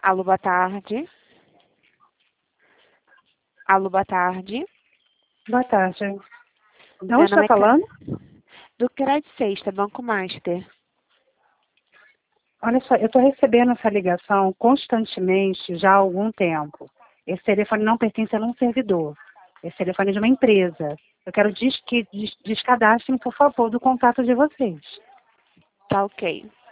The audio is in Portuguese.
Alô, boa tarde. Alô, boa tarde. Boa tarde. Meu Não está nome é falando? do Crédito Sexta, Banco Master. Olha só, eu estou recebendo essa ligação constantemente já há algum tempo. Esse telefone não pertence a um servidor. Esse telefone é de uma empresa. Eu quero que descadastrem, por favor, do contato de vocês. Tá ok.